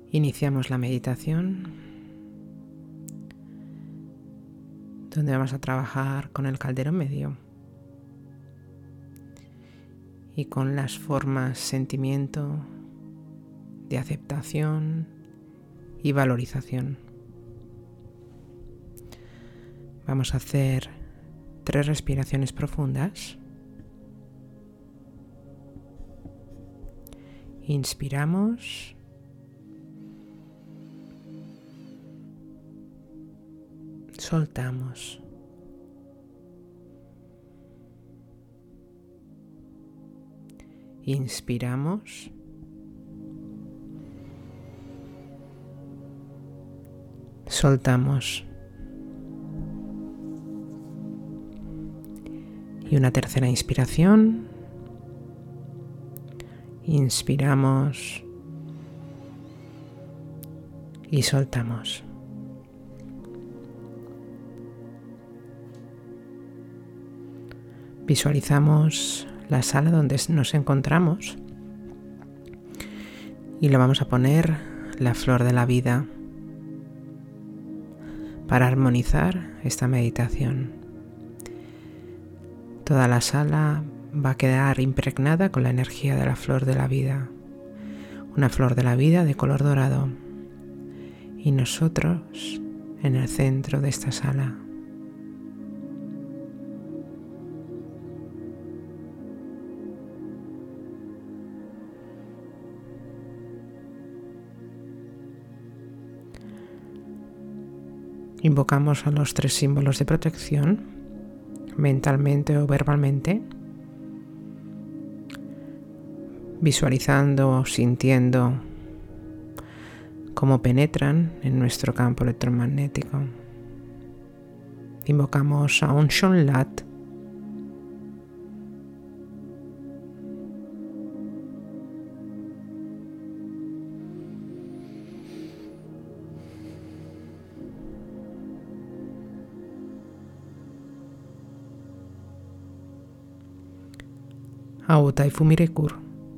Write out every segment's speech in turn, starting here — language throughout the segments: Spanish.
Iniciamos la meditación, donde vamos a trabajar con el caldero medio y con las formas sentimiento de aceptación y valorización. Vamos a hacer 3 respiraciones profundas. Inspiramos. Soltamos. Inspiramos. Soltamos. Y una tercera inspiración. Inspiramos y soltamos. Visualizamos la sala donde nos encontramos y le vamos a poner la flor de la vida para armonizar esta meditación. Toda la sala va a quedar impregnada con la energía de la flor de la vida, una flor de la vida de color dorado, y nosotros en el centro de esta sala. Invocamos a los 3 símbolos de protección, mentalmente o verbalmente, visualizando o sintiendo cómo penetran en nuestro campo electromagnético. Invocamos a Onshon Lat, a Utai Fumirekur,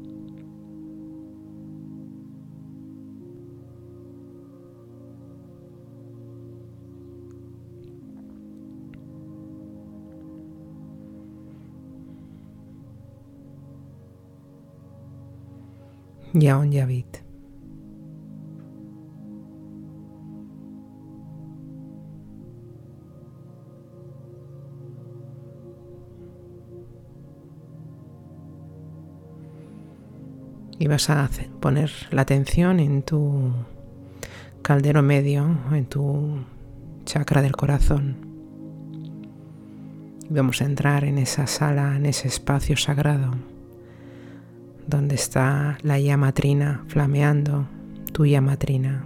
y a Onyavit. Y vas a poner la atención en tu caldero medio, en tu chakra del corazón. Y vamos a entrar en esa sala, en ese espacio sagrado, donde está la llama trina flameando, tu llama trina.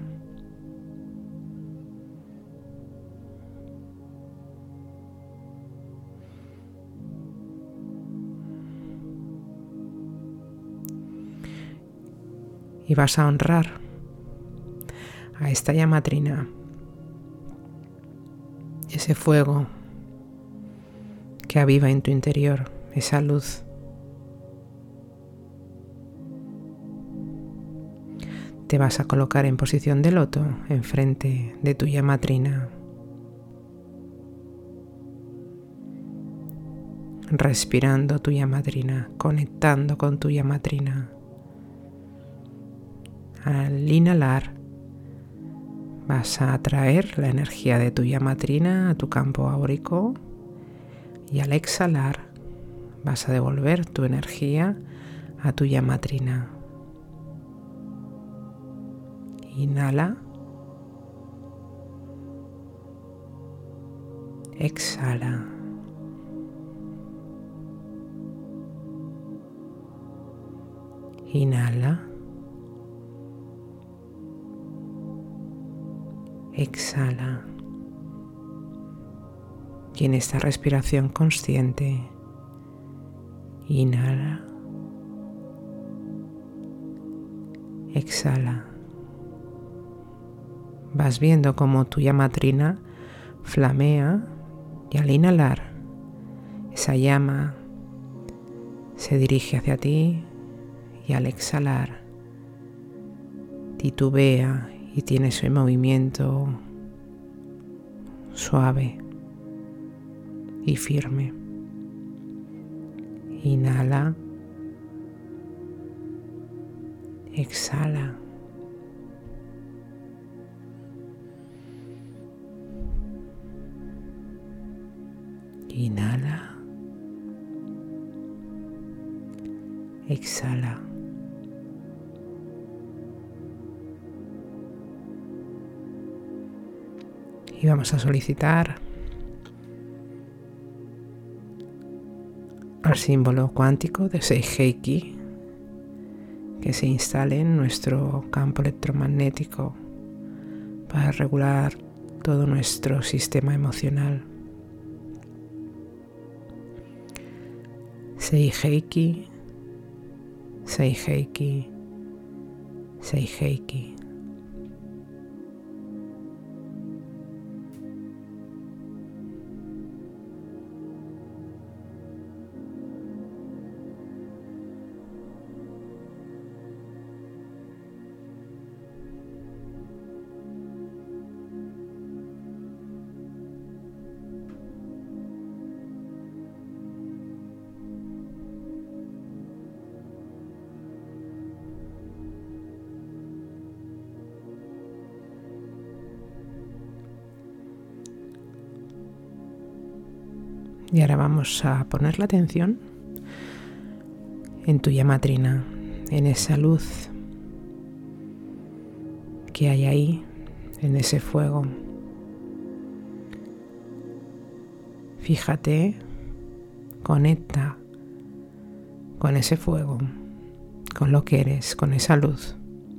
Y vas a honrar a esta llama trina, ese fuego que aviva en tu interior, esa luz. Te vas a colocar en posición de loto enfrente de tu llama trina, respirando tu llama trina, conectando con tu llama trina. Al inhalar vas a atraer la energía de tu llama trina a tu campo áurico, y al exhalar vas a devolver tu energía a tu llama trina. Inhala. Exhala. Inhala. Exhala. Y en esta respiración consciente, inhala. Exhala. Vas viendo cómo tu llama trina flamea, y al inhalar esa llama se dirige hacia ti, y al exhalar titubea y tiene ese movimiento suave y firme. Inhala, exhala. Inhala, exhala. Y vamos a solicitar al símbolo cuántico de Seigeiki que se instale en nuestro campo electromagnético para regular todo nuestro sistema emocional. Seigeiki, Seigeiki, Seigeiki. Y ahora vamos a poner la atención en tu llamatrina, en esa luz que hay ahí, en ese fuego. Fíjate, conecta con ese fuego, con lo que eres, con esa luz.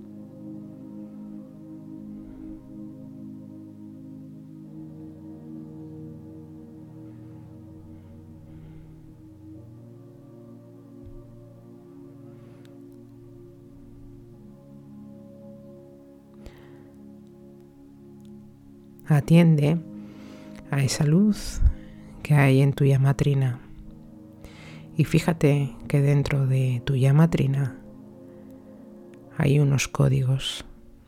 Atiende a esa luz que hay en tu llamatrina y fíjate que dentro de tu llamatrina hay unos códigos.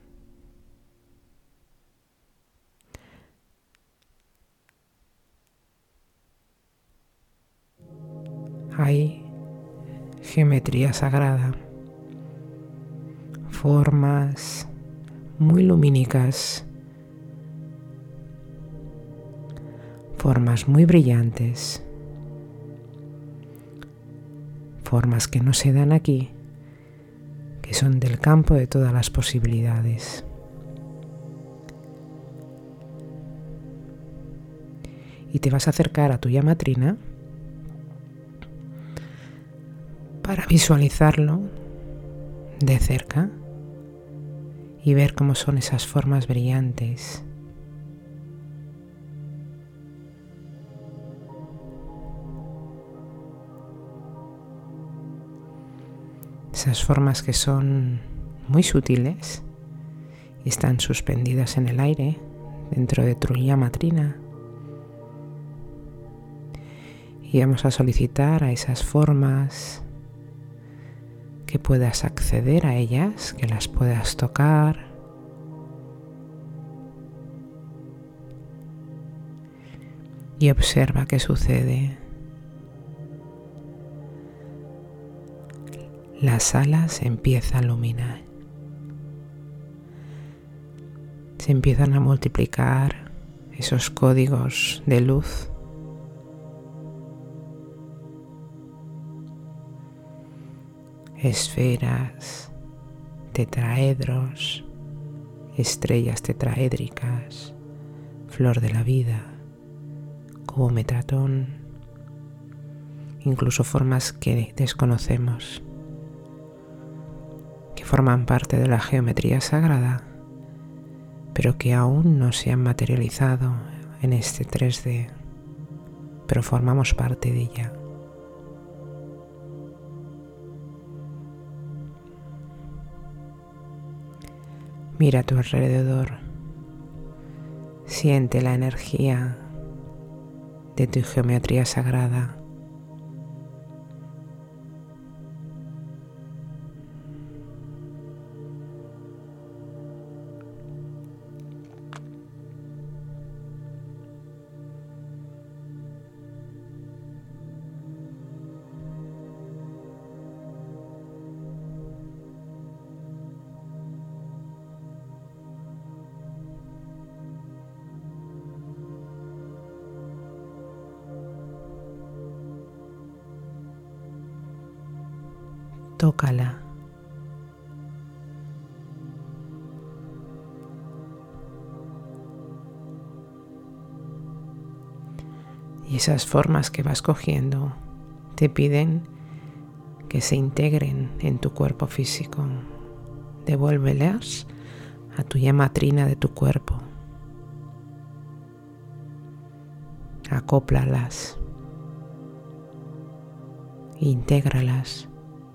Hay geometría sagrada, formas muy lumínicas, formas muy brillantes, formas que no se dan aquí, que son del campo de todas las posibilidades. Y te vas a acercar a tu llamatrina para visualizarlo de cerca y ver cómo son esas formas brillantes. Esas formas que son muy sutiles y están suspendidas en el aire dentro de tu llamatrina. Y vamos a solicitar a esas formas que puedas acceder a ellas, que las puedas tocar. Y observa qué sucede. La sala se empieza a iluminar. Se empiezan a multiplicar esos códigos de luz. Esferas, tetraedros, estrellas tetraédricas, flor de la vida, cubo metratón, incluso formas que desconocemos, que forman parte de la geometría sagrada, pero que aún no se han materializado en este 3D, pero formamos parte de ella. Mira a tu alrededor, siente la energía de tu geometría sagrada. tócala. Y esas formas que vas cogiendo te piden que se integren en tu cuerpo físico. Devuélvelas a tu llama trina de tu cuerpo. Acóplalas. Intégralas.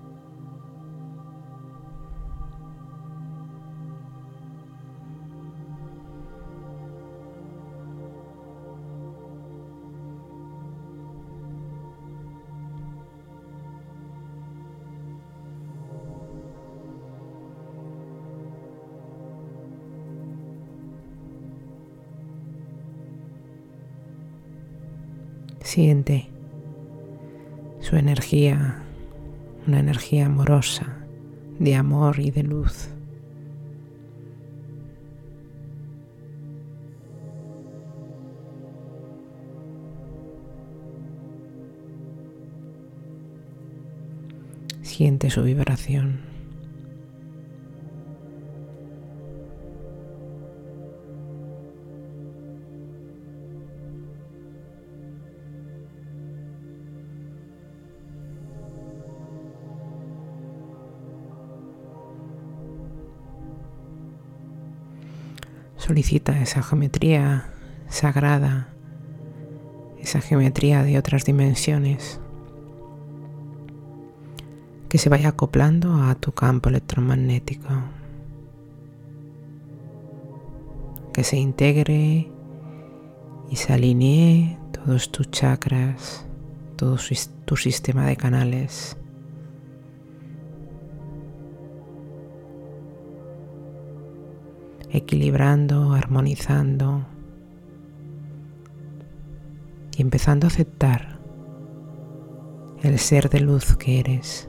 Siente su energía, una energía amorosa, de amor y de luz. Siente su vibración. Solicita esa geometría sagrada, esa geometría de otras dimensiones, que se vaya acoplando a tu campo electromagnético, que se integre y se alinee todos tus chakras, todo tu sistema de canales. Equilibrando, armonizando y empezando a aceptar el ser de luz que eres.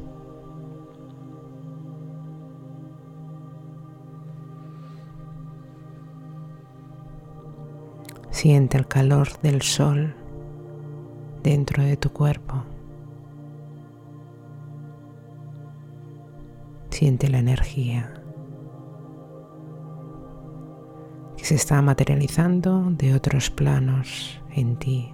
Siente el calor del sol dentro de tu cuerpo. Siente la energía que se está materializando de otros planos en ti.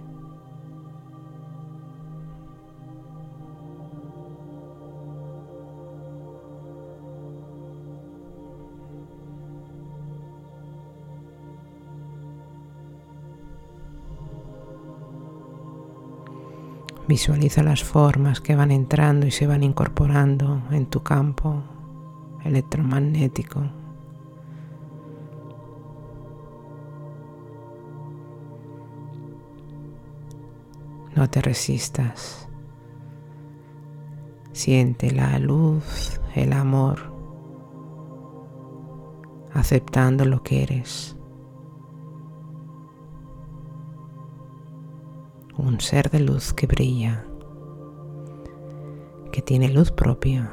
Visualiza las formas que van entrando y se van incorporando en tu campo electromagnético. No te resistas. Siente la luz, el amor, aceptando lo que eres. Un ser de luz que brilla, que tiene luz propia.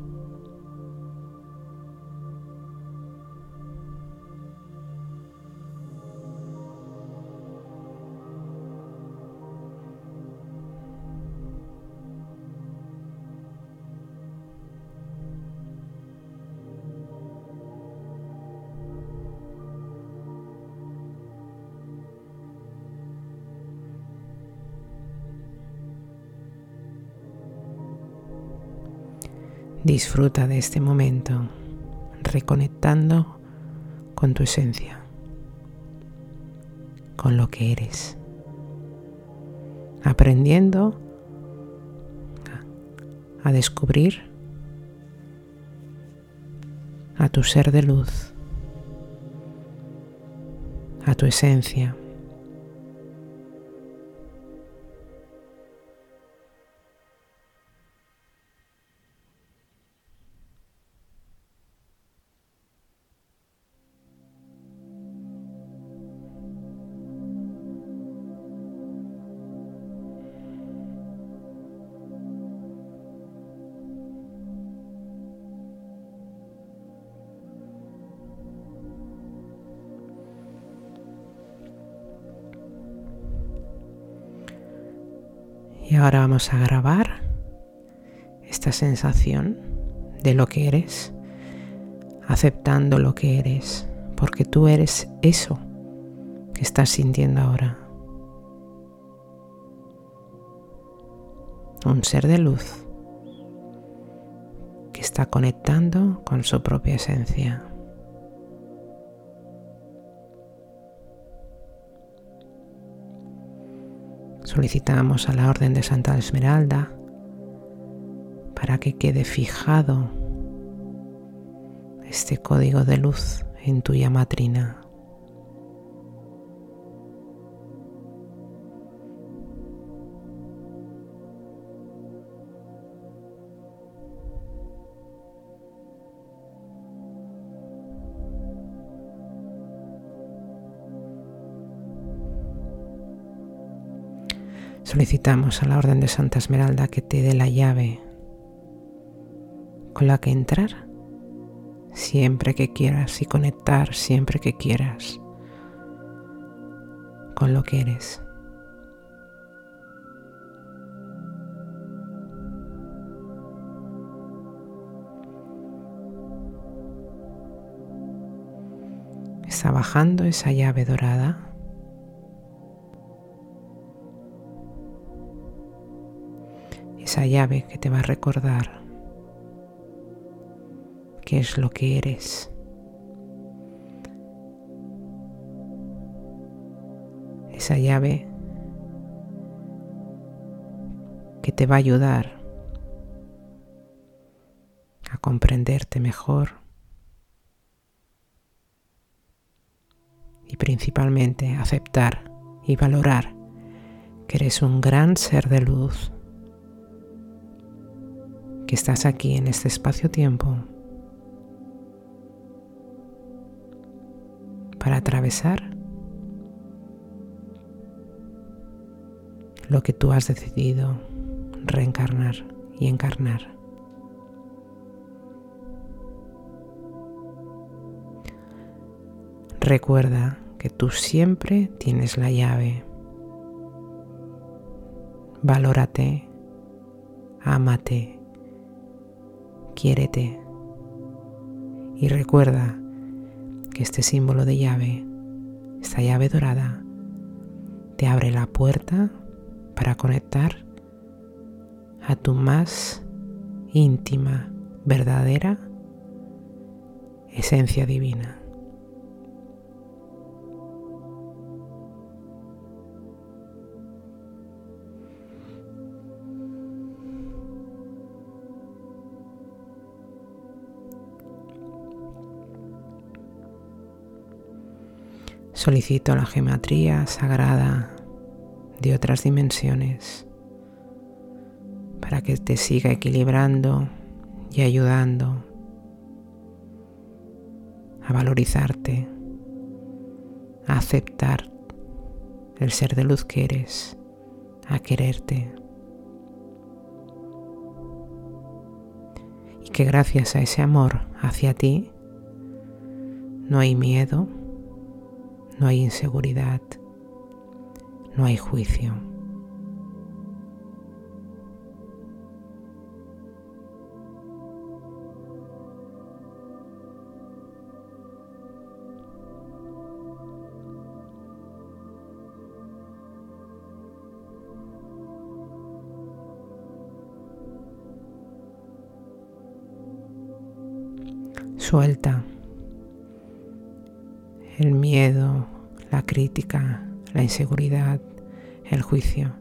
Disfruta de este momento, reconectando con tu esencia, con lo que eres, aprendiendo a descubrir a tu ser de luz, a tu esencia. Y ahora vamos a grabar esta sensación de lo que eres, aceptando lo que eres, porque tú eres eso que estás sintiendo ahora. Un ser de luz que está conectando con su propia esencia. Solicitamos a la Orden de Santa Esmeralda para que quede fijado este código de luz en tu llama trina. Solicitamos a la Orden de Santa Esmeralda que te dé la llave con la que entrar siempre que quieras y conectar siempre que quieras con lo que eres. Está bajando esa llave dorada. Esa llave que te va a recordar qué es lo que eres. Esa llave que te va a ayudar a comprenderte mejor y principalmente aceptar y valorar que eres un gran ser de luz, que estás aquí en este espacio-tiempo para atravesar lo que tú has decidido reencarnar y encarnar. Recuerda que tú siempre tienes la llave. Valórate, ámate, quiérete y recuerda que este símbolo de llave, esta llave dorada, te abre la puerta para conectar a tu más íntima, verdadera esencia divina. Solicito la geometría sagrada de otras dimensiones para que te siga equilibrando y ayudando a valorizarte, a aceptar el ser de luz que eres, a quererte. Y que gracias a ese amor hacia ti no hay miedo, no hay inseguridad, no hay juicio. Suelta el miedo, la crítica, la inseguridad, el juicio.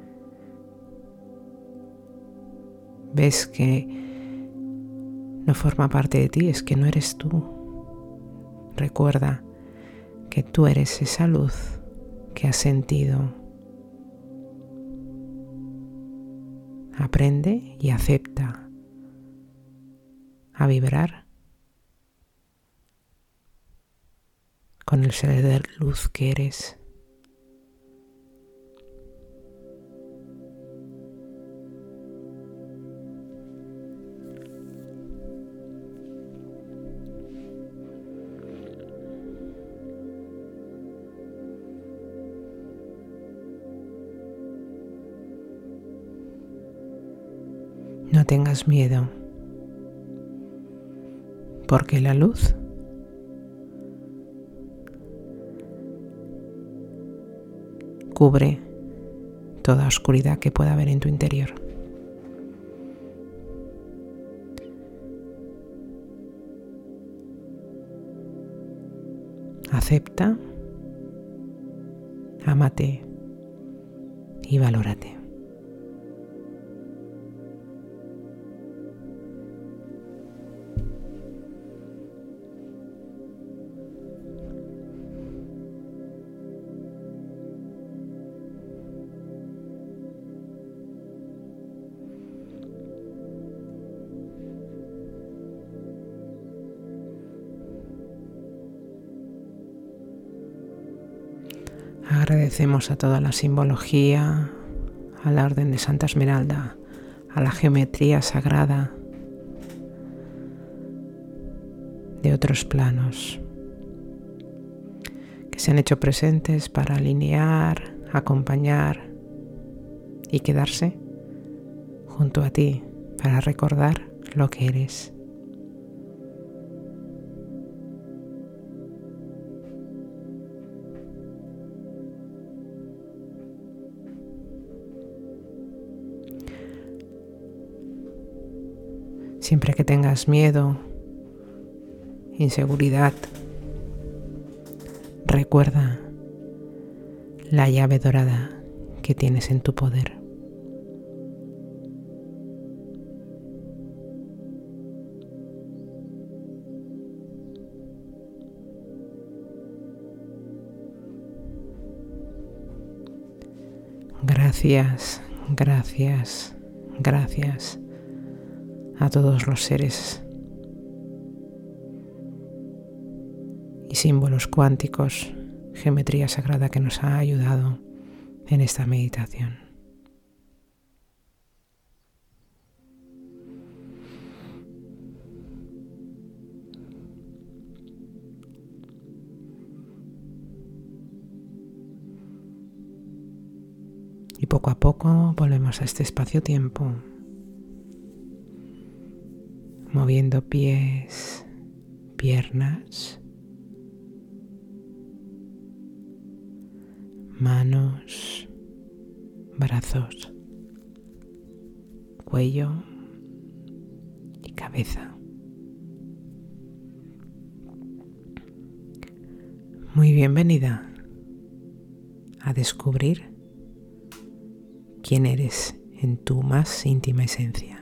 Ves que no forma parte de ti, es que no eres tú. Recuerda que tú eres esa luz que has sentido. Aprende y acepta a vibrar con el ser de luz que eres. No tengas miedo. porque la luz cubre toda oscuridad que pueda haber en tu interior. Acepta, ámate y valórate. Agradecemos a toda la simbología, a la Orden de Santa Esmeralda, a la geometría sagrada de otros planos que se han hecho presentes para alinear, acompañar y quedarse junto a ti para recordar lo que eres. Siempre que tengas miedo, inseguridad, recuerda la llave dorada que tienes en tu poder. Gracias, gracias, gracias a todos los seres y símbolos cuánticos, geometría sagrada que nos ha ayudado en esta meditación. Y poco a poco volvemos a este espacio-tiempo, moviendo pies, piernas, manos, brazos, cuello y cabeza. Muy bienvenida a descubrir quién eres en tu más íntima esencia.